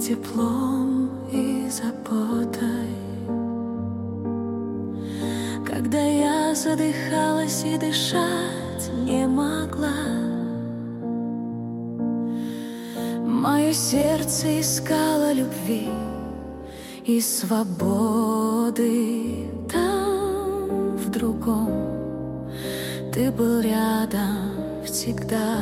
теплом и заботой. Когда я задыхалась и дышать не могла, мое сердце искало любви и свободы. Там, в другом, ты был рядом всегда.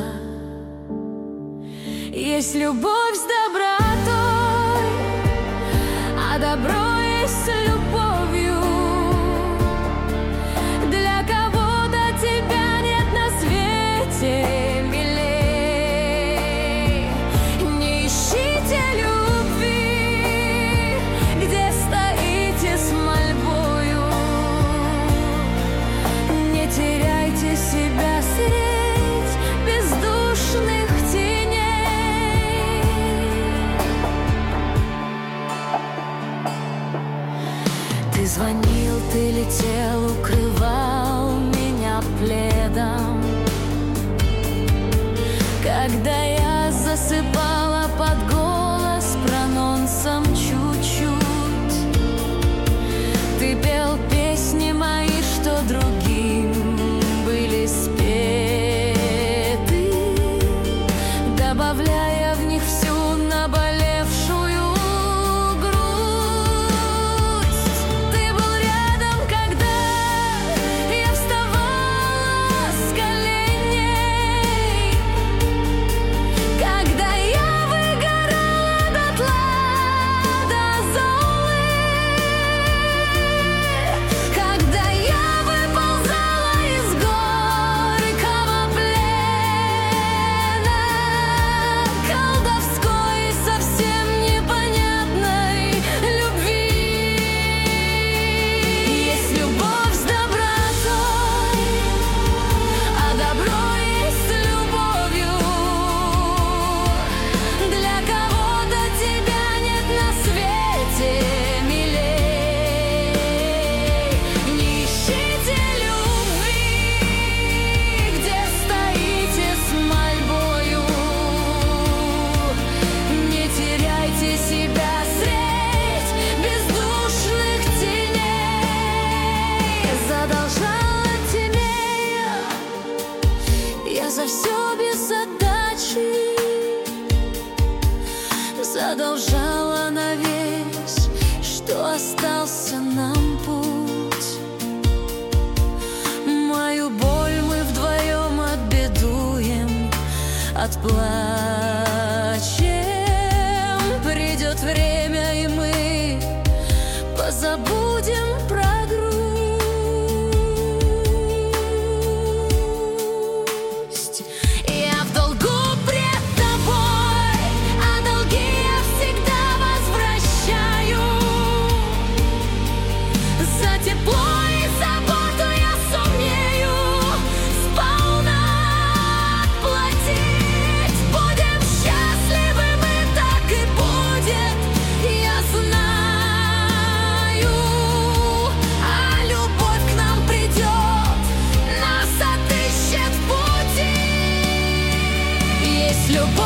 Есть любовь с добротой, а добро есть с любовью. Для кого-то тебя нет на свете милей. Не ищите любви, где стоите с мольбою. Не теряйте себя средь бездушных теней. Ты звонил, ты летел, укрывал меня пледом. Когда я засыпала под голос прононсом чуть-чуть, ты пел песни мои, что другим были спеты, добавляя в них всю наболевшую грусть. Ты был рядом, когда я вставала с коленей, когда я выгорала дотла до золы, когда я выползала из горького плена, колдовской и совсем непонятной любви. Есть любовь с добротой, а добро есть с любовью. Для кого-то тебя нет на свете милей. Не ищите любви, где стоите с мольбою. Не теряйте себя средь бездушных теней. Задолжала тебе я за все без задачи, задолжала на весь, что остался нам путь. Мою боль мы вдвоем отбедуем, отплачем. Придет время, и мы позабудем про грусть. Я в долгу пред тобой, а долги я всегда возвращаю. За тепло и заботу я сумею сполна отплатить. Будем счастливы мы, так и будет, я знаю. А любовь к нам придет, нас отыщет в пути. Есть любовь